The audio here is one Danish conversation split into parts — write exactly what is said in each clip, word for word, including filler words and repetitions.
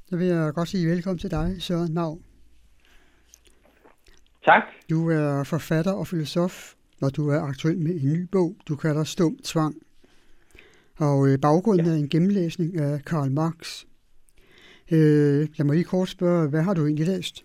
Så vil jeg godt sige velkommen til dig, Søren Nau. Tak. Du er forfatter og filosof, og du er aktuel med en ny bog, du kalder Stum Tvang. Og øh, baggrunden ja. er en gennemlæsning af Karl Marx. Øh, lad mig lige kort spørge, hvad har du egentlig læst?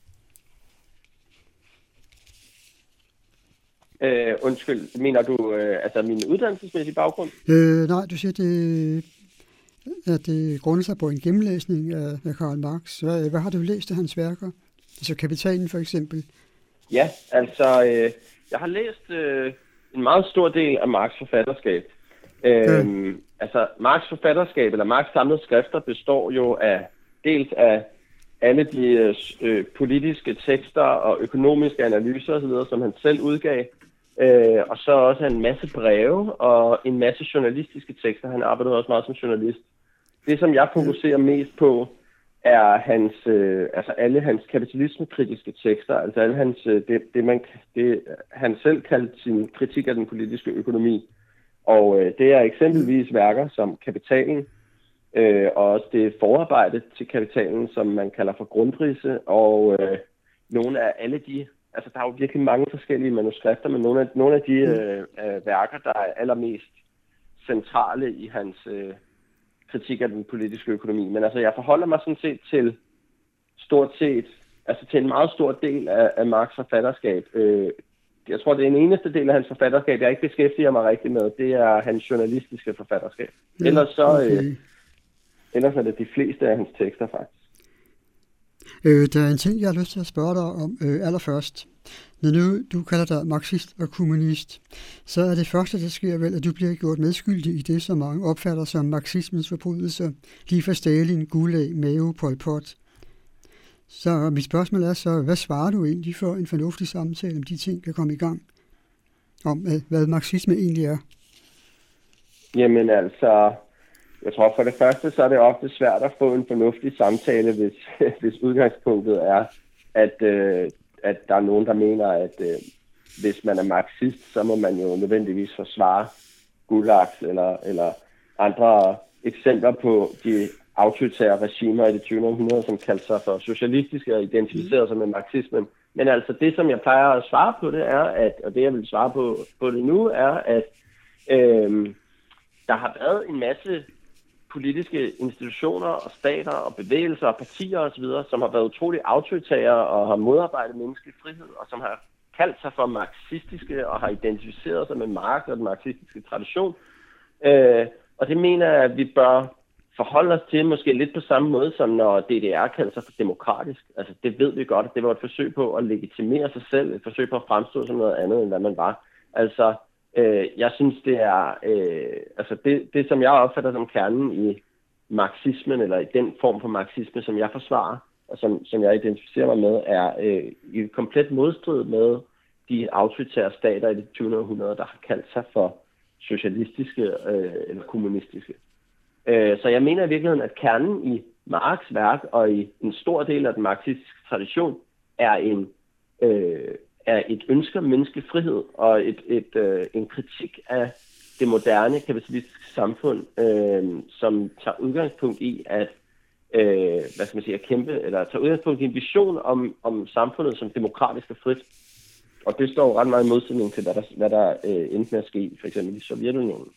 Øh, undskyld, mener du øh, altså min uddannelsesmæssige baggrund? Øh, nej, du siger, det, at det grunder sig på en gennemlæsning af, af Karl Marx. Hvad, hvad har du læst af hans værker? Altså Kapitalen for eksempel. Ja, altså øh, jeg har læst øh, en meget stor del af Marx' forfatterskab. Øh, ja. Altså Marx' forfatterskab, eller Marx' samlede skrifter, består jo af dels af alle de øh, politiske tekster og økonomiske analyser osv., som han selv udgav. Øh, og så også en masse breve og en masse journalistiske tekster. Han arbejdede også meget som journalist. Det, som jeg fokuserer mest på, er hans, øh, altså alle hans kapitalismekritiske tekster, altså alle hans, det, det, man, det han selv kaldte sin kritik af den politiske økonomi. Og øh, det er eksempelvis værker som Kapitalen, øh, og også det forarbejde til Kapitalen, som man kalder for Grundrisse, og øh, nogle af alle de, altså der er jo virkelig mange forskellige manuskripter, men nogle af, nogle af de øh, øh, værker, der er allermest centrale i hans øh, kritik af den politiske økonomi. Men altså, jeg forholder mig sådan set til stort set, altså til en meget stor del af, af Marx' forfatterskab. Øh, jeg tror, det er en eneste del af hans forfatterskab, jeg ikke beskæftiger mig rigtig med, det er hans journalistiske forfatterskab. Ja, ellers så, okay. øh, ellers er det de fleste af hans tekster, faktisk. Øh, der er en ting, jeg har lyst til at spørge dig om øh, allerførst. Når nu du kalder dig marxist og kommunist, så er det første, der sker vel, at du bliver gjort medskyldig i det, som mange opfatter som marxismens forbrydelser, lige fra Stalin, Gulag, Mao, Pol Pot. Så mit spørgsmål er så, hvad svarer du egentlig for en fornuftig samtale, om de ting kan komme i gang? Om hvad marxisme egentlig er? Jamen altså, jeg tror for det første, så er det ofte svært at få en fornuftig samtale, hvis, hvis udgangspunktet er, at, øh, at der er nogen, der mener, at øh, hvis man er marxist, så må man jo nødvendigvis forsvare gulags eller, eller andre eksempler på de autoritære regimer i det tyvende århundrede, som kaldte sig for socialistiske og identificerede sig med marxismen. Men altså det, som jeg plejer at svare på, det er, at, og det jeg vil svare på, på det nu, er, at øh, der har været en masse politiske institutioner og stater og bevægelser og partier osv., som har været utrolig autoritære og har modarbejdet menneskelig frihed, og som har kaldt sig for marxistiske og har identificeret sig med Marx og den marxistiske tradition. Øh, og det mener jeg, at vi bør forholde os til måske lidt på samme måde, som når D D R kaldte sig for demokratisk. Altså det ved vi godt, at det var et forsøg på at legitimere sig selv, et forsøg på at fremstå som noget andet, end hvad man var. Altså Øh, jeg synes, det er øh, altså det, det, som jeg opfatter som kernen i marxismen, eller i den form for marxisme, som jeg forsvarer, og som, som jeg identificerer mig med, er øh, i komplet modstrid med de autoritære stater i det tyvende århundrede, der har kaldt sig for socialistiske øh, eller kommunistiske. Øh, så jeg mener i virkeligheden, at kernen i Marx' værk og i en stor del af den marxistiske tradition er en øh, er et ønske om menneskelig frihed og et, et, øh, en kritik af det moderne kapitalistiske samfund, øh, som tager udgangspunkt i at, øh, hvad skal man sige, at kæmpe, eller tager udgangspunkt i en vision om, om samfundet som demokratisk og frit. Og det står ret meget i modsætning til, hvad der, hvad der øh, endte med at ske, for eksempel i Sovjetunionen.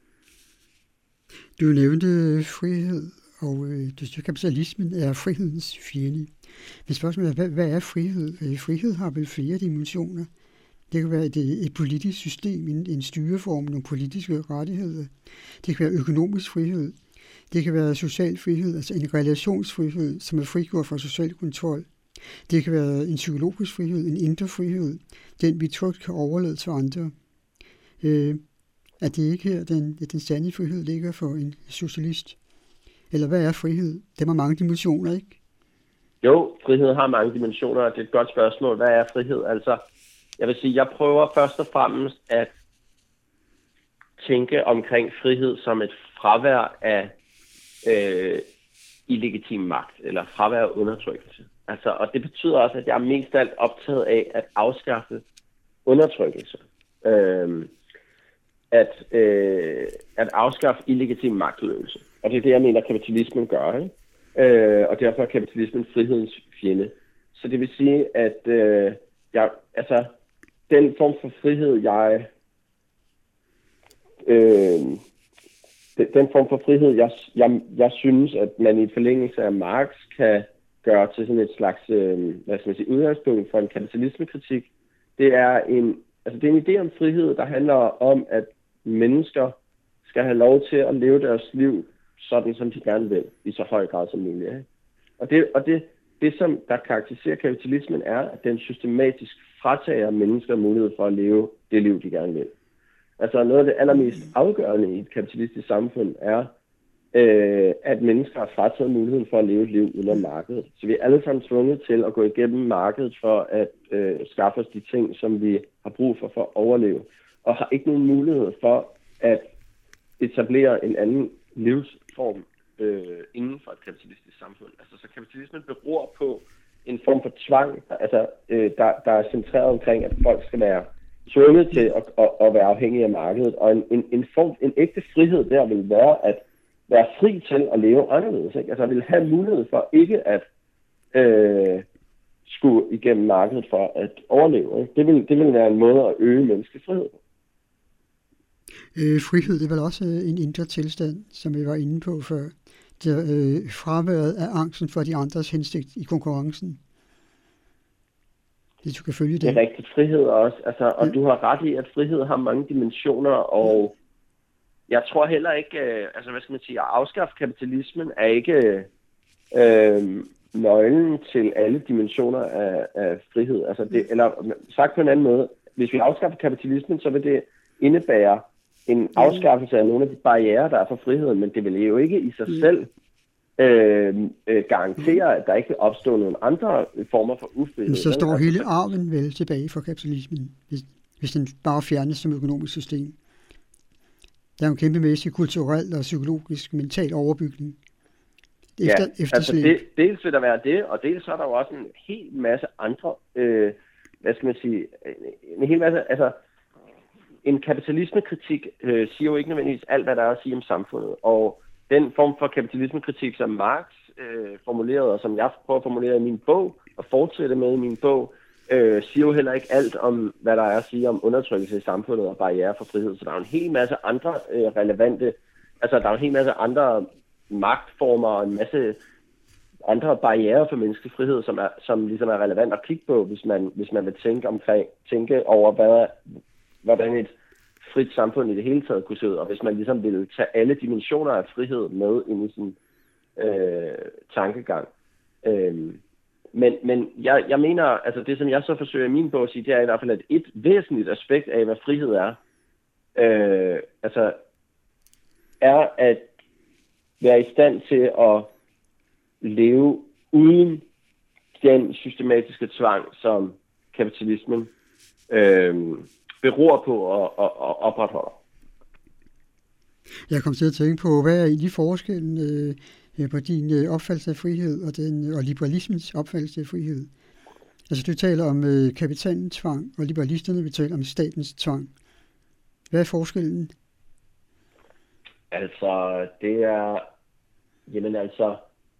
Du nævnte frihed, og øh, du siger, kapitalismen er frihedens fjende. Men spørgsmålet er, hvad, hvad er frihed? Frihed har vel flere dimensioner. Det kan være et, et politisk system, en, en styreform, nogle politiske rettigheder. Det kan være økonomisk frihed. Det kan være social frihed, altså en relationsfrihed, som er frigjort fra social kontrol. Det kan være en psykologisk frihed, en indre frihed, den vi trygt kan overlade til andre. Øh, er det ikke her, den, den sande frihed ligger for en socialist? Eller hvad er frihed? Det har mange dimensioner, ikke? Jo, frihed har mange dimensioner, og det er et godt spørgsmål. Hvad er frihed? Altså, jeg vil sige, jeg prøver først og fremmest at tænke omkring frihed som et fravær af øh, illegitim magt, eller fravær af undertrykkelse. Altså, og det betyder også, at jeg er mest alt optaget af at afskaffe undertrykkelse. Øh, at, øh, at afskaffe illegitim magtudøvelse. Og det er det, jeg mener, kapitalismen gør, ikke? øh, og derfor er kapitalismen frihedens fjende. Så det vil sige, at øh, jeg, altså, den form for frihed, jeg... Øh, den form for frihed, jeg, jeg, jeg synes, at man i forlængelse af Marx kan gøre til sådan et slags, øh, hvad skal man sige, udgangspunkt for en kapitalismekritik, det er en, altså det er en idé om frihed, der handler om, at mennesker skal have lov til at leve deres liv sådan, som de gerne vil, i så høj grad som muligt. Ikke? Og, det, og det, det, som der karakteriserer kapitalismen, er, at den systematisk fratager mennesker mulighed for at leve det liv, de gerne vil. Altså noget af det allermest afgørende i et kapitalistisk samfund er, øh, at mennesker har frataget muligheden for at leve et liv uden markedet. Så vi er alle sammen tvunget til at gå igennem markedet for at øh, skaffe os de ting, som vi har brug for for at overleve. Og har ikke nogen mulighed for at etablere en anden livsform øh, inden for et kapitalistisk samfund. Altså så kapitalismen beror på en form for tvang, altså, øh, der, der er centreret omkring, at folk skal være tvunget til at, at, at være afhængige af markedet. Og en, en, en, form, en ægte frihed der vil være at være fri til at leve anderledes. Ikke? Altså jeg vil have mulighed for ikke at øh, skulle igennem markedet for at overleve. Ikke? Det, vil, det vil være en måde at øge menneskelig frihed. Øh, frihed, det er vel også en indre tilstand, som vi var inde på før. Det er øh, fraværet af angsten for de andres hensigt i konkurrencen. Det, du kan følge det. Det er rigtigt, frihed også. Altså, og ja. Du har ret i, at frihed har mange dimensioner, og jeg tror heller ikke, øh, altså hvad skal man sige, at afskaffe kapitalismen er ikke øh, nøglen til alle dimensioner af, af frihed. Altså det, eller sagt på en anden måde, hvis vi afskaffer kapitalismen, så vil det indebære en afskaffelse af nogle af de barrierer, der er for friheden, men det vil jo ikke i sig selv øh, øh, garantere, at der ikke vil opstå nogle andre former for ufrihed. Men så står hele arven vel tilbage for kapitalismen, hvis, hvis den bare fjernes som økonomisk system. Der er en kæmpemæssig kulturel og psykologisk mental overbygning. Efter, ja, altså det, dels vil der være det, og dels er der jo også en hel masse andre, øh, hvad skal man sige, en hel masse, altså en kapitalismekritik øh, siger jo ikke nødvendigvis alt, hvad der er at sige om samfundet. Og den form for kapitalismekritik, som Marx øh, formulerede, og som jeg prøver at formulere i min bog, og fortsætte med i min bog, øh, siger jo heller ikke alt om, hvad der er at sige om undertrykkelse i samfundet og barriere for frihed. Så der er en hel masse andre øh, relevante, altså der er en hel masse andre magtformer og en masse andre barrierer for menneskelig frihed, som, er, som ligesom er relevant at kigge på, hvis man, hvis man vil tænke omkring, tænke over, hvad hvordan et frit samfund i det hele taget kunne se ud, og hvis man ligesom ville tage alle dimensioner af frihed med ind i sin øh, tankegang. Øh, men men jeg, jeg mener, altså det som jeg så forsøger i min bog at sige, det er i hvert fald, at et væsentligt aspekt af, hvad frihed er, øh, altså er at være i stand til at leve uden den systematiske tvang, som kapitalismen øh, beror på og, og, og opretholder. Jeg kom til at tænke på, hvad er egentlig forskellen øh, på din øh, opfattelse af frihed og, den, og liberalismens opfattelse af frihed? Altså du taler om øh, kapitalens tvang, og liberalisterne vil tale om statens tvang. Hvad er forskellen? Altså, det er, jamen altså,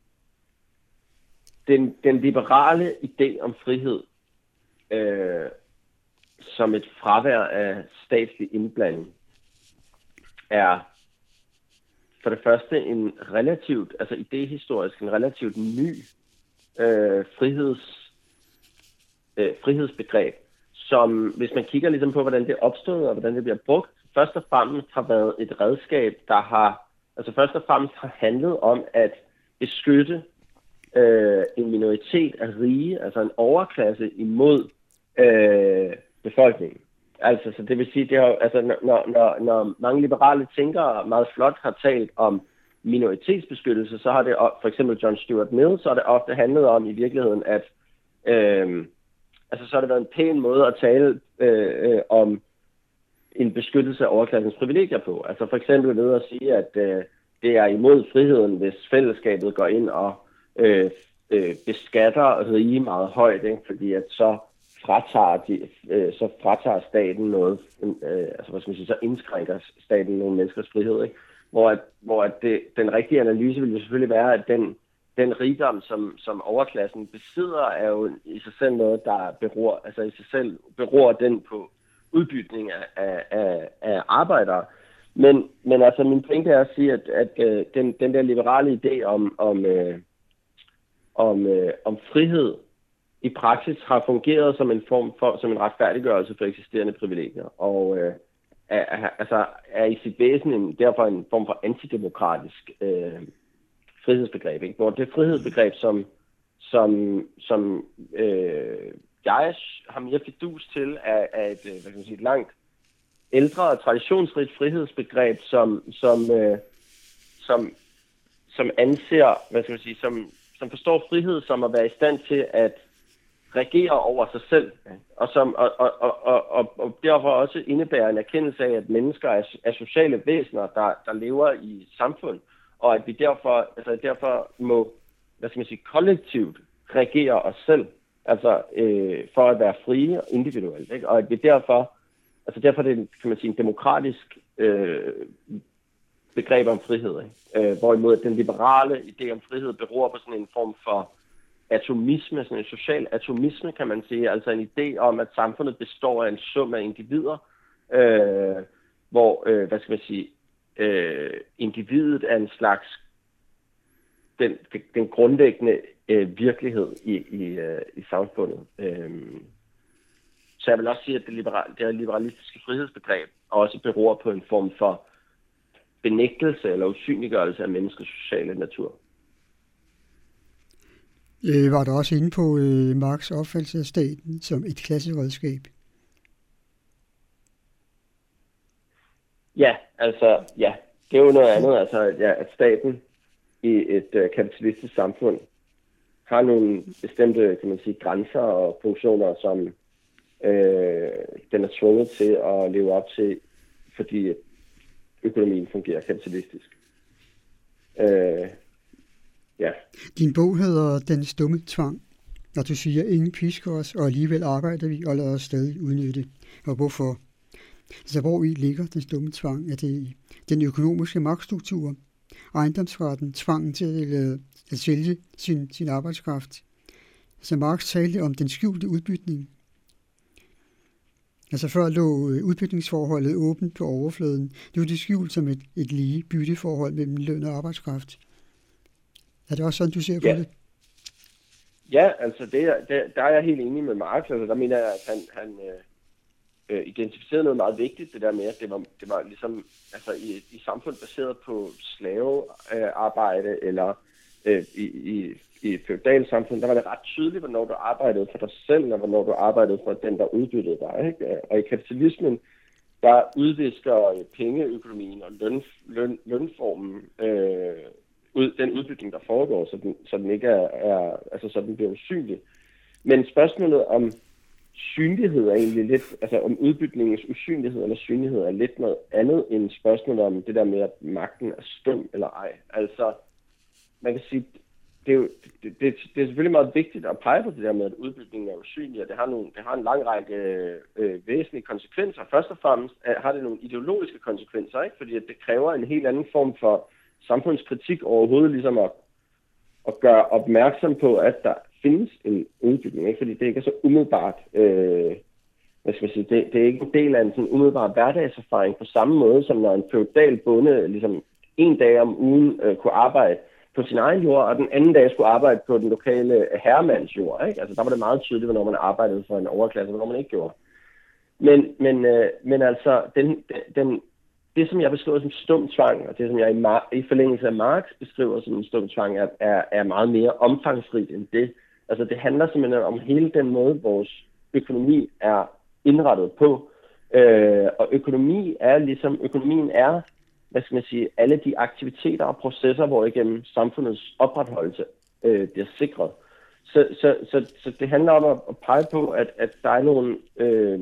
den, den liberale idé om frihed, øh, som et fravær af statslig indblanding, er for det første en relativt, altså idehistorisk, en relativt ny øh, friheds, øh, frihedsbegreb, som hvis man kigger ligesom på, hvordan det opstod og hvordan det bliver brugt, først og fremmest har været et redskab, der har, altså først og fremmest har handlet om at beskytte øh, en minoritet af rige, altså en overklasse imod øh, befolkningen. Altså, så det vil sige, det har, altså, når, når, når mange liberale tænkere meget flot har talt om minoritetsbeskyttelse, så har det, for eksempel John Stuart Mill, så har det ofte handlet om i virkeligheden, at øh, altså, så har det været en pæn måde at tale øh, øh, om en beskyttelse af overklassens privilegier på. Altså for eksempel ved at sige, at øh, det er imod friheden, hvis fællesskabet går ind og øh, øh, beskatter rige meget højt, ikke? Fordi at så fratager, de, øh, så fratager staten noget, øh, altså hvad skal man sige, så indskrænker staten nogle menneskers frihed, ikke? Hvor, at, hvor at det, den rigtige analyse vil jo selvfølgelig være, at den den rigdom, som, som overklassen besidder, er jo i sig selv noget, der beror, altså i sig selv beror den på udbytning af, af, af arbejdere. Men, men altså min pointe er at sige, at, at øh, den, den der liberale idé om, om, øh, om, øh, om frihed i praksis har fungeret som en form for, som en retfærdiggørelse for eksisterende privilegier. Og øh, er, altså, er i sit væsen en, derfor en form for antidemokratisk øh, frihedsbegreb, ikke? Hvor det frihedsbegreb, som, som, som øh, jeg har mere fidus til, er, er et, hvad kan man sige, et langt ældre og traditionsrigt frihedsbegreb, som, som, øh, som, som anser, hvad skal man sige, som, som forstår frihed som at være i stand til at regere over sig selv, og, som, og, og, og, og, og derfor også indebærer en erkendelse af, at mennesker er, er sociale væsener, der, der lever i samfund, og at vi derfor, altså derfor må, hvad skal man sige, kollektivt regere os selv, altså øh, for at være frie og individuelt, ikke? Og at vi derfor, altså derfor er det, kan man sige, en demokratisk øh, begreb om frihed, ikke? Øh, hvorimod den liberale idé om frihed beror på sådan en form for atomisme, sådan en social atomisme, kan man sige, altså en idé om, at samfundet består af en sum af individer, øh, hvor, øh, hvad skal man sige, øh, individet er en slags den, den grundlæggende øh, virkelighed i, i, øh, i samfundet. Øh, så jeg vil også sige, at det, liberal, det liberalistiske frihedsbegreb også beror på en form for benægtelse eller usynliggørelse af menneskets sociale natur. Øh, var der også inde på øh, Marx' opfattelse af staten som et klasseredskab? Ja, altså, ja. Det er jo noget andet, altså, ja, at staten i et øh, kapitalistisk samfund har nogle bestemte, kan man sige, grænser og funktioner, som øh, den er tvunget til at leve op til, fordi økonomien fungerer kapitalistisk. Øh, Ja. Din bog hedder Den stumme tvang, når du siger, ingen pisker os, og alligevel arbejder vi og lader os stadig udnytte. Og hvorfor? Så hvor i ligger den stumme tvang? Er det den økonomiske magtstruktur, ejendomsretten, tvangen til at, at sælge sin, sin arbejdskraft? Så Marx talte om den skjulte udbytning. Altså før lå udbytningsforholdet åbent på overfladen. Nu er det skjult som et, et lige bytteforhold mellem løn og arbejdskraft. Er det også sådan, du ser på ja. det? Ja, altså det, det, der er jeg helt enig med Marx. Altså der mener jeg, at han, han øh, identificerede noget meget vigtigt, det der med, at det var, det var ligesom altså i, i samfund baseret på slavearbejde, øh, eller øh, i, i, i et feudalt samfund, der var det ret tydeligt, hvornår du arbejdede for dig selv, og hvornår du arbejdede for den, der udbyttede dig, ikke? Og i kapitalismen, der udvisker pengeøkonomien og løn, løn, lønformen øh, ud, den udbytning, der foregår, så den, så den ikke er, er, altså så den bliver usynlig. Men spørgsmålet om synlighed er egentlig lidt, altså om udbytningens usynlighed eller synlighed er lidt noget andet end spørgsmålet om det der med, at magten er stum eller ej. Altså, man kan sige, det er, jo, det, det, det er selvfølgelig meget vigtigt at pege på det der med, at udbytningen er usynlig, og det har, nogle, det har en lang række øh, væsentlige konsekvenser. Først og fremmest har det nogle ideologiske konsekvenser, ikke? Fordi det kræver en helt anden form for samfundskritik overhovedet, ligesom at, at gøre opmærksom på, at der findes en udbytning, ikke? Fordi det ikke er så umiddelbart, øh, hvad skal man sige, det, det er ikke en del af en sådan umiddelbar hverdagserfaring på samme måde, som når en feudal bonde ligesom en dag om ugen øh, kunne arbejde på sin egen jord, og den anden dag skulle arbejde på den lokale herremands jord, ikke? Altså der var det meget tydeligt, hvornår man arbejdede for en overklasse, og hvornår man ikke gjorde. Men, men, øh, men altså, den, den, det som jeg beskriver som stum tvang, og det som jeg i, Mar- i forlængelse af Marx beskriver som en stum tvang, er, er, er meget mere omfangsrigt end det. Altså det handler simpelthen om hele den måde, vores økonomi er indrettet på. Øh, og økonomi er ligesom, økonomien er, hvad skal man sige, alle de aktiviteter og processer, hvor igennem samfundets opretholdelse øh, bliver sikret. Så, så, så, så det handler om at, at pege på, at, at der er nogle, øh,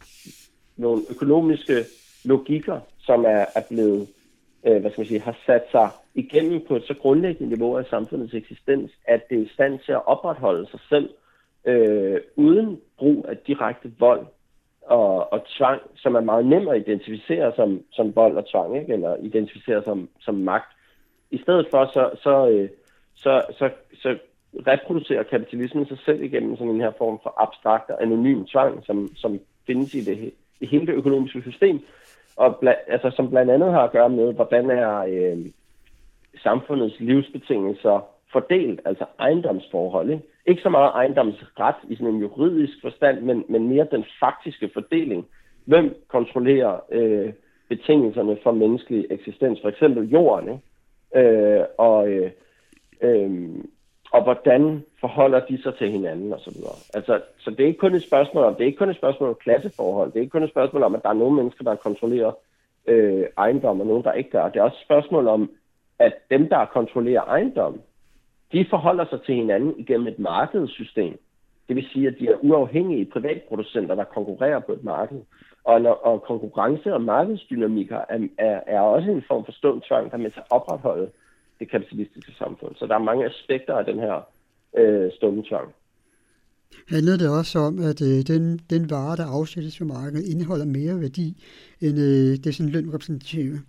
nogle økonomiske logikker, som er, er blevet, øh, hvad skal man sige, har sat sig igennem på et så grundlæggende niveau af samfundets eksistens, at det er i stand til at opretholde sig selv øh, uden brug af direkte vold og, og tvang, som er meget nemt at identificere som, som vold og tvang, ikke? Eller identificere som, som magt. I stedet for, så, så, øh, så, så, så reproducerer kapitalismen sig selv igennem sådan en her form for abstrakt og anonym tvang, som, som findes i det, i hele det økonomiske system, og bla, altså, som blandt andet har at gøre med, hvordan er øh, samfundets livsbetingelser fordelt, altså ejendomsforhold. Ikke? Ikke så meget ejendomsret i sådan en juridisk forstand, men, men mere den faktiske fordeling. Hvem kontrollerer øh, betingelserne for menneskelig eksistens? For eksempel jorden, ikke? Øh, og, øh, øh, og hvordan forholder de sig til hinanden og så videre. Altså, så det er ikke kun et spørgsmål om, det er ikke kun et spørgsmål om klasseforhold. Det er ikke kun et spørgsmål om, at der er nogle mennesker, der kontrollerer øh, ejendom, og nogen, der ikke gør. Det er også et spørgsmål om, at dem, der kontrollerer ejendom, de forholder sig til hinanden igennem et markedssystem. Det vil sige, at de er uafhængige privatproducenter, der konkurrerer på et marked. Og, når, og konkurrence og markedsdynamikker er, er, er også en form for ståltvang, der er med til at opretholde det kapitalistiske samfund. Så der er mange aspekter af den her øh, ståltvang. Handler det også om, at øh, den, den vare, der afsættes på markedet, indeholder mere værdi, end øh, det sådan løn repræsentative?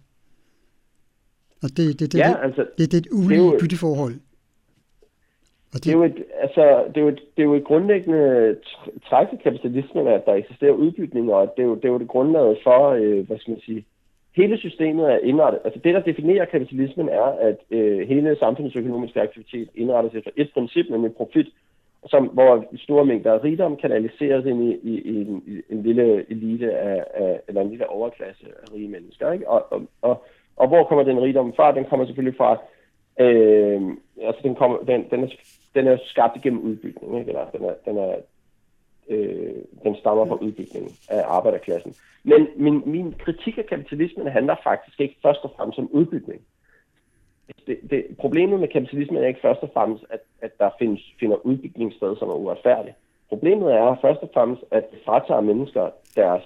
Og det, det, det, ja, det, altså, det, det er et ulige bytteforhold. Det, det, er jo et, altså, det, er jo et, det er jo et grundlæggende træk i kapitalismen, at der eksisterer udbytninger, og det er jo det, er jo det grundlaget for, øh, hvad skal man sige, hele systemet er indrettet. Altså det, der definerer kapitalismen, er, at øh, hele samfundets økonomiske aktivitet indrettes efter et princip, nemlig profit, som, hvor store mængder af rigdom kanaliseres ind i, i, i, en, i en lille elite af, af, eller en lille overklasse af rige mennesker. Ikke? Og, og, og, og hvor kommer den rigdom fra? Den kommer selvfølgelig fra Øh, altså den, kommer, den, den, er, den er skabt igennem udbygning, ikke? Eller den, er, den, er, øh, den stammer fra udbygningen af arbejderklassen. Men min, min kritik af kapitalismen handler faktisk ikke først og fremmest om udbygning. Det, det, problemet med kapitalismen er ikke først og fremmest, at, at der findes, finder udbygning sted, som er uretfærdigt. Problemet er først og fremmest, at det fratager mennesker deres,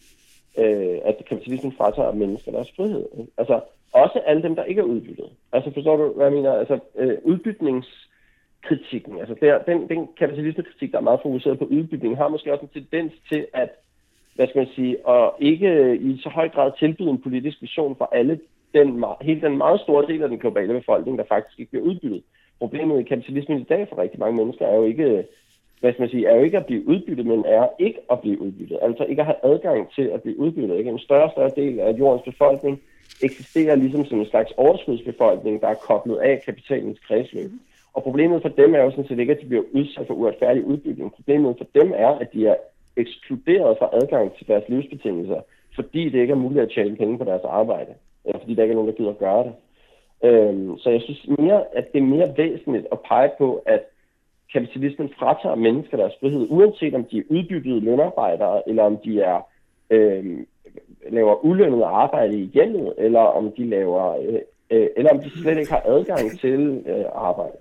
øh, at kapitalismen fratager mennesker deres frihed. Ikke? Altså også alle dem, der ikke er udbyttet. Altså forstår du, hvad jeg mener? Altså øh, udbytningskritikken, altså der, den, den kapitalismekritik, der er meget fokuseret på udbytning, har måske også en tendens til at, hvad skal man sige, at ikke i så høj grad tilbyde en politisk vision for alle, den, hele den meget store del af den globale befolkning, der faktisk ikke bliver udbyttet. Problemet i kapitalismen i dag for rigtig mange mennesker er jo ikke, hvad skal man sige, er jo ikke at blive udbyttet, men er ikke at blive udbyttet. Altså ikke at have adgang til at blive udbyttet. Ikke? En større og større del af jordens befolkning eksisterer ligesom som en slags overskudsbefolkning, der er koblet af kapitalens kredsløb. Og problemet for dem er jo sådan set ikke, at de bliver udsat for uretfærdig udbytning. Problemet for dem er, at de er ekskluderet fra adgang til deres livsbetingelser, fordi det ikke er muligt at tjene penge på deres arbejde, eller fordi der ikke er nogen, der gider at gøre det. Øhm, så jeg synes mere, at det er mere væsentligt at pege på, at kapitalismen fratager mennesker deres frihed, uanset om de er udbyttede lønarbejdere, eller om de er øhm, laver ulønnet arbejde i hjemmet, eller om de laver, øh, øh, eller om de slet ikke har adgang til øh, arbejde.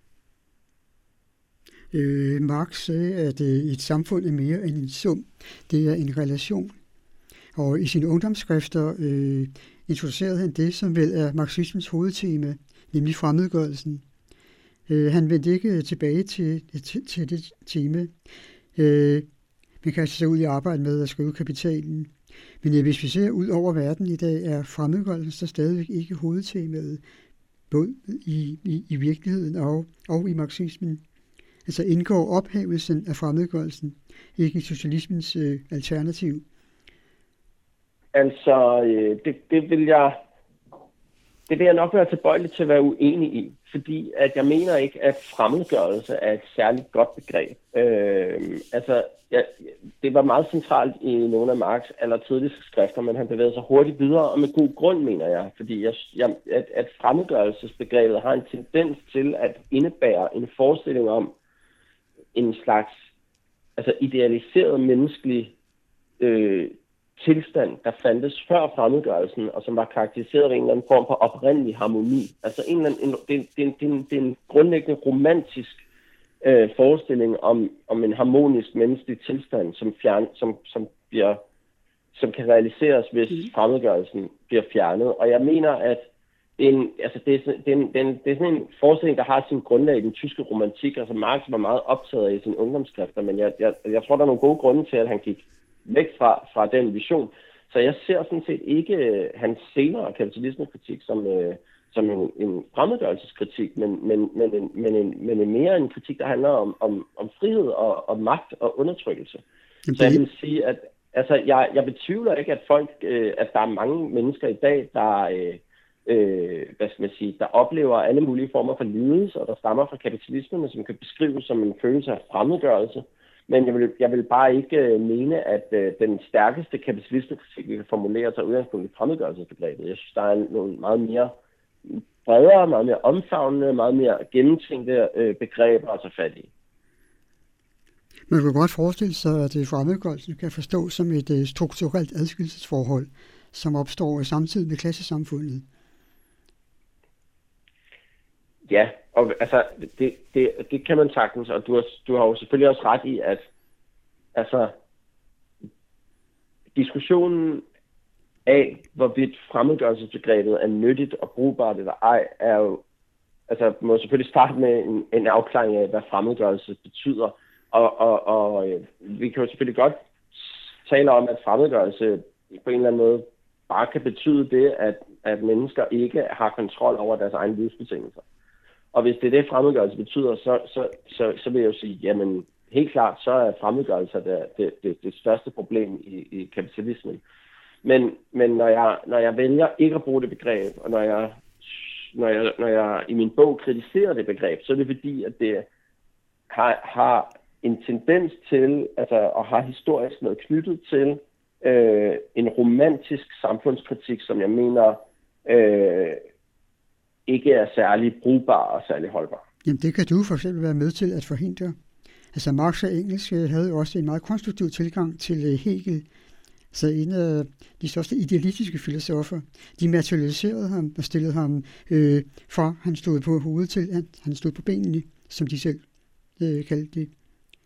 Øh, Marx sagde, at øh, et samfund er mere end en sum. Det er en relation. Og i sine ungdomsskrifter øh, introducerede han det, som vel er marxismens hovedtema, nemlig fremmedgørelsen. Øh, han vendte ikke tilbage til, til, til det tema. Øh, man kan altså se ud i arbejde med at skrive kapitalen. Men ja, hvis vi ser ud over verden i dag, er fremmedgørelsen så stadigvæk ikke hovedtemaet, både i, i, i virkeligheden og, og i marxismen. Altså indgår ophævelsen af fremmedgørelsen ikke i socialismens øh, alternativ? Altså, øh, det, det vil jeg det vil jeg nok være tilbøjelig til at være uenig i, fordi at jeg mener ikke, at fremmedgørelse er et særligt godt begreb. Øh, altså, ja, det var meget centralt i nogle af Marx' allertidligste skrifter, men han bevægede sig hurtigt videre, og med god grund, mener jeg, fordi jeg, jeg, at, at fremmedgørelsesbegrebet har en tendens til at indebære en forestilling om en slags altså idealiseret menneskelig øh, tilstand, der fandtes før fremmedgørelsen, og som var karakteriseret af en eller anden form for oprindelig harmoni. Altså en eller anden, en, det, det, det, det er en grundlæggende romantisk øh, forestilling om, om en harmonisk menneskelig tilstand, som, fjern, som, som, bliver, som kan realiseres, hvis fremmedgørelsen bliver fjernet. Og jeg mener, at det er, en, altså det, er, det, er en, det er sådan en forestilling, der har sin grundlag i den tyske romantik, altså Marx var meget optaget af i sine ungdomsskrifter, men jeg, jeg, jeg tror, der er nogle gode grunde til, at han gik væk fra, fra den vision. Så jeg ser sådan set ikke øh, hans senere kapitalismekritik som, øh, som en, en fremmedgørelseskritik, men, men, men, en, men, en, men en mere en kritik, der handler om, om, om frihed og, og magt og undertrykkelse. Okay. Så jeg vil sige, at altså, jeg, jeg betvivler ikke, at folk, øh, at der er mange mennesker i dag, der, øh, øh, hvad skal man sige, der oplever alle mulige former for lidelse, og der stammer fra kapitalismen, som kan beskrives som en følelse af fremmedgørelse. Men jeg vil, jeg vil bare ikke øh, mene, at øh, den stærkeste kapitalismekritik, vi kan formulere, tager udgangspunkt i fremmedgørelsesbegrebet. Jeg synes, der er nogle meget mere bredere, meget mere omfavnende, meget mere gennemtænkte øh, begreber at tage fat i. Man kan godt forestille sig, at fremmedgørelsen kan forstås som et uh, strukturelt adskillelsesforhold, som opstår samtidig med klassesamfundet. Ja, og altså, det, det, det kan man sagtens, og du har, du har jo selvfølgelig også ret i, at altså, diskussionen af, hvorvidt fremmedgørelsesbegrebet er nyttigt og brugbart eller ej, er jo, altså, man må selvfølgelig starte med en, en afklaring af, hvad fremmedgørelse betyder. Og, og, og vi kan jo selvfølgelig godt tale om, at fremmedgørelse på en eller anden måde bare kan betyde det, at, at mennesker ikke har kontrol over deres egne livsbetingelser. Og hvis det er det, fremmedgørelse betyder, så, så, så, så vil jeg jo sige, jamen helt klart, så er fremmedgørelse det, det, det, det største problem i, i kapitalismen. Men, men når, jeg, når jeg vælger ikke at bruge det begreb, og når jeg, når jeg, når jeg i min bog kritiserer det begreb, så er det fordi, at det har, har en tendens til, altså, og har historisk noget knyttet til øh, en romantisk samfundskritik, som jeg mener øh, ikke er særlig brugbar og særlig holdbar. Jamen det kan du for eksempel være med til at forhindre. Altså Marx og Engels havde også en meget konstruktiv tilgang til Hegel. Så en af de største idealistiske filosofer, de materialiserede ham og stillede ham øh, for, han stod på hovedet til, at han stod på benene, som de selv øh, kaldte det.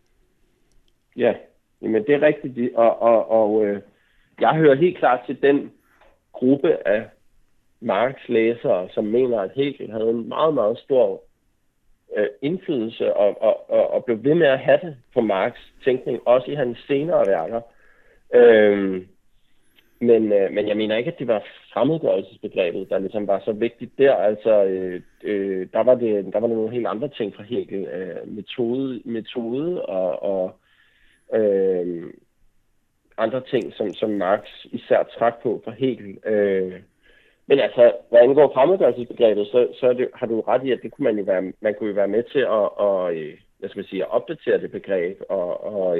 Ja, men det er rigtigt, og, og, og øh, jeg hører helt klart til den gruppe af Marx læsere, som mener, at Hegel havde en meget, meget stor øh, indflydelse og, og, og, og blev ved med at have det på Marx' tænkning, også i hans senere værker. Øhm, men, øh, men jeg mener ikke, at det var fremmedgørelsesbegrebet, der ligesom var så vigtigt der. Altså, øh, øh, der, var det, der var det nogle helt andre ting fra Hegel. Øh, metode, metode og, og øh, andre ting, som, som Marx især trak på fra Hegel. Øh, men altså, hvad angår fremmedgørelsesbegrebet, så, så er det, har du ret i, at det kunne man jo være, man kunne jo være med til at, og, hvad skal man sige, at opdatere det begreb og, og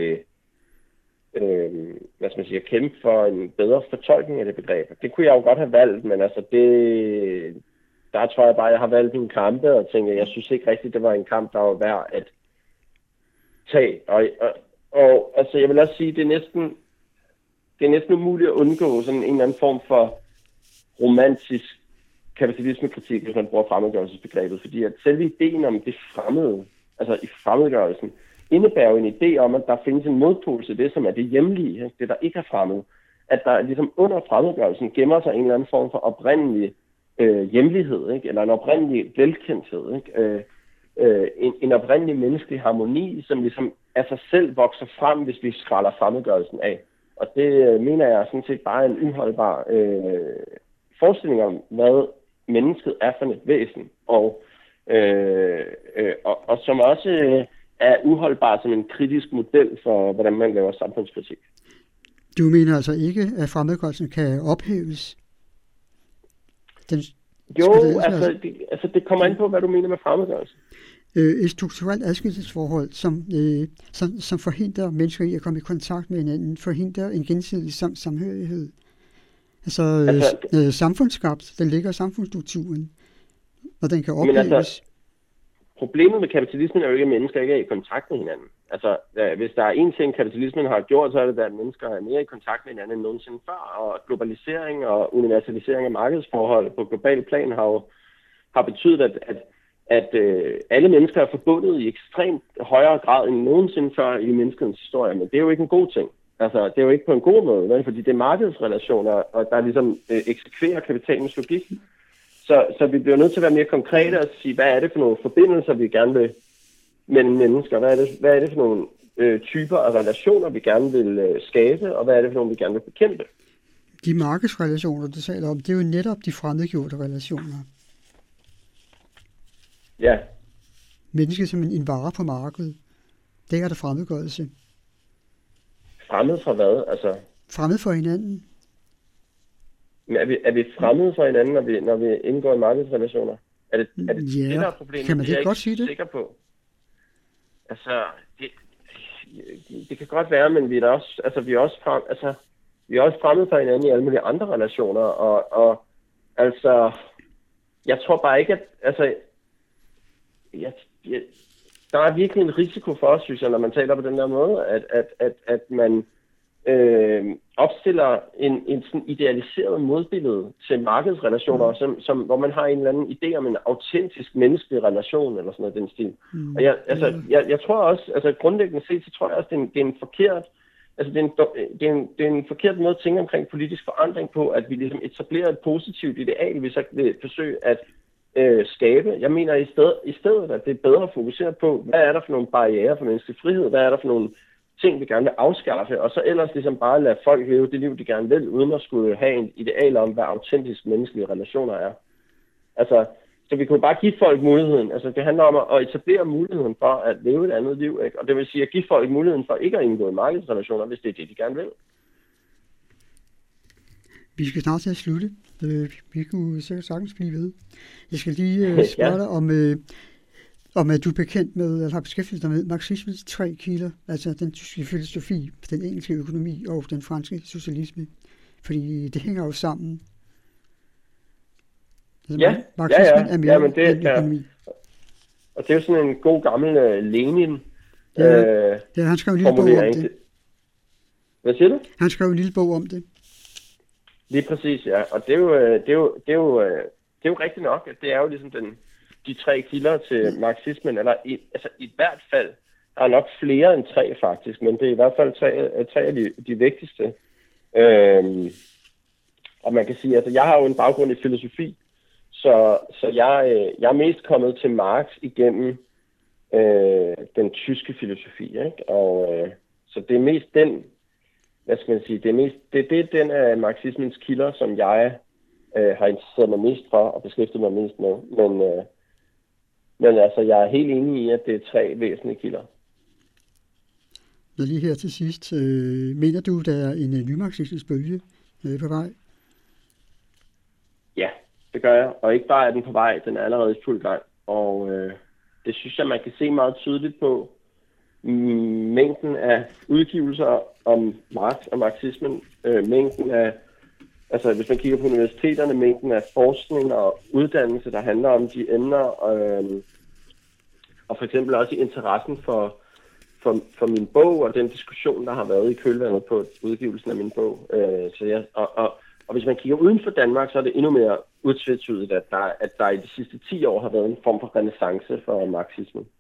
Øh, hvad skal man sige, at kæmpe for en bedre fortolkning af det begreb. Det kunne jeg jo godt have valgt, men altså det, der tror jeg bare, at jeg har valgt en kampe, og tænker, jeg synes ikke rigtigt, det var en kamp, der var værd at tage. Og, og, og altså, jeg vil også sige, det er næsten, det er næsten umuligt at undgå sådan en eller anden form for romantisk kapitalismekritik, hvis man bruger fremmedgørelsesbegrebet, fordi at selve ideen om det fremmede, altså i fremmedgørelsen, indebærer jo en idé om, at der findes en modpol til det, som er det hjemlige, ikke? Det der ikke er fremmed. At der ligesom under fremmedgørelsen gemmer sig en eller anden form for oprindelig øh, hjemlighed, ikke? Eller en oprindelig velkendthed, ikke? Øh, øh, en, en oprindelig menneskelig harmoni, som ligesom af sig selv vokser frem, hvis vi skræller fremmedgørelsen af. Og det øh, mener jeg sådan set bare en uholdbar øh, forestilling om, hvad mennesket er for et væsen, og, øh, øh, og, og som også øh, er uholdbar som en kritisk model for, hvordan man laver samfundskritik. Du mener altså ikke, at fremmedgørelsen kan ophæves? Den, jo, altså det, altså det kommer ind på, hvad du mener med fremmedgørelse. Øh, et strukturelt adskillelsesforhold, som, øh, som, som forhindrer mennesker i at komme i kontakt med hinanden, forhindrer en gensidig sam- samhørighed. Altså, altså øh, samfundsskabt, den ligger i samfundsstrukturen, og den kan ophæves. Altså, problemet med kapitalismen er jo ikke, at mennesker ikke er i kontakt med hinanden. Altså, hvis der er en ting, kapitalismen har gjort, så er det, at mennesker er mere i kontakt med hinanden end nogensinde før, og globalisering og universalisering af markedsforhold på global plan har jo har betydet, at, at, at øh, alle mennesker er forbundet i ekstremt højere grad end nogensinde før i menneskets historie, men det er jo ikke en god ting. Altså, det er jo ikke på en god måde, vel? Fordi det er markedsrelationer, og der ligesom øh, eksekverer kapitalens logik. Så, så vi bliver nødt til at være mere konkrete og sige, hvad er det for nogle forbindelser, vi gerne vil mellem mennesker? Hvad er det, hvad er det for nogle øh, typer af relationer, vi gerne vil øh, skabe, og hvad er det for nogle, vi gerne vil bekæmpe? De markedsrelationer, du taler om, det er jo netop de fremmedgjorte relationer. Ja. Mennesket som en, en vare på markedet. Det er der fremmedgørelse. Fremmed fra hvad? Altså... Fremmed for hinanden. Men er vi, er vi fremmede for hinanden, når vi, når vi indgår i markedsrelationer? Er det er det, ja. det, der er problemet? Kan man det ikke godt ikke sige det? Sikker på. Altså, det, det kan godt være, men vi er da også, altså, vi er også, frem, altså, vi er også fremmede for hinanden i alle mulige andre relationer, og, og altså, jeg tror bare ikke, at, altså, jeg, jeg, der er virkelig en risiko for os, synes jeg, når man taler på den der måde, at, at, at, at man øh, opstiller en, en sådan idealiseret modbillede til markedsrelationer, mm. som, som, hvor man har en eller anden idé om en autentisk menneskelig relation, eller sådan noget den stil. Mm. Og jeg, altså, jeg, jeg tror også, altså grundlæggende set, så tror jeg også, det er en, det er en forkert, altså det er en, det er en, det er en forkert måde at tænke omkring politisk forandring på, at vi ligesom etablerer et positivt ideal, hvis jeg vil forsøge at øh, skabe. Jeg mener i stedet, i stedet, at det er bedre at fokusere på, hvad er der for nogle barrierer for menneskelig frihed, hvad er der for nogle ting, vi gerne vil afskaffe, og så ellers ligesom bare lade folk leve det liv, de gerne vil, uden at skulle have en ideal om, hvad autentisk menneskelige relationer er. Altså, så vi kunne bare give folk muligheden. Altså, det handler om at etablere muligheden for at leve et andet liv, ikke? Og det vil sige at give folk muligheden for ikke at indgå i markedsrelationer, hvis det er det, de gerne vil. Vi skal snart til at slutte. Vi kunne sikkert sagtens blive ved. Jeg skal lige spørge dig om... om at du er bekendt med, eller har beskæftiget dig med marxismens tre kilder, altså den tyske filosofi, den engelske økonomi og den franske socialisme. Fordi det hænger jo sammen. Altså, ja, marxismen ja, ja. er mere ja, men det, end økonomi. Ja. Og det er jo sådan en god gammel uh, Lenin ja, øh, ja, han skrev en lille bog om det. Hvad siger du? Han skrev en lille bog om det. Lige præcis, ja. Og det er jo, det er jo, det er jo, det er jo rigtigt nok, at det er jo ligesom den de tre kilder til marxismen, eller i, altså i hvert fald, der er nok flere end tre faktisk, men det er i hvert fald tre, tre af de, de vigtigste. Øhm, og man kan sige, altså jeg har jo en baggrund i filosofi, så, så jeg, jeg er mest kommet til Marx igennem øh, den tyske filosofi, ikke? Og øh, så det er mest den, hvad skal man sige, det er mest, det, det er den af marxismens kilder, som jeg øh, har interesseret mig mest for og beskæftiget mig mest med, men øh, Men altså, jeg er helt enig i, at det er tre væsentlige kilder. Nå, lige her til sidst. Øh, mener du, der er en nymarxistisk bølge øh, på vej? Ja, det gør jeg. Og ikke bare er den på vej, den er allerede i fuld gang. Og øh, det synes jeg, man kan se meget tydeligt på mængden af udgivelser om Marx og marxismen. Øh, mængden af, altså hvis man kigger på universiteterne, mængden af forskning og uddannelse, der handler om de emner, øh, og for eksempel også i interessen for, for, for min bog, og den diskussion, der har været i kølvandet på udgivelsen af min bog. Øh, så jeg, og, og, og hvis man kigger uden for Danmark, så er det endnu mere utvetydigt, at der, at der i de sidste ti år har været en form for renæssance for marxismen.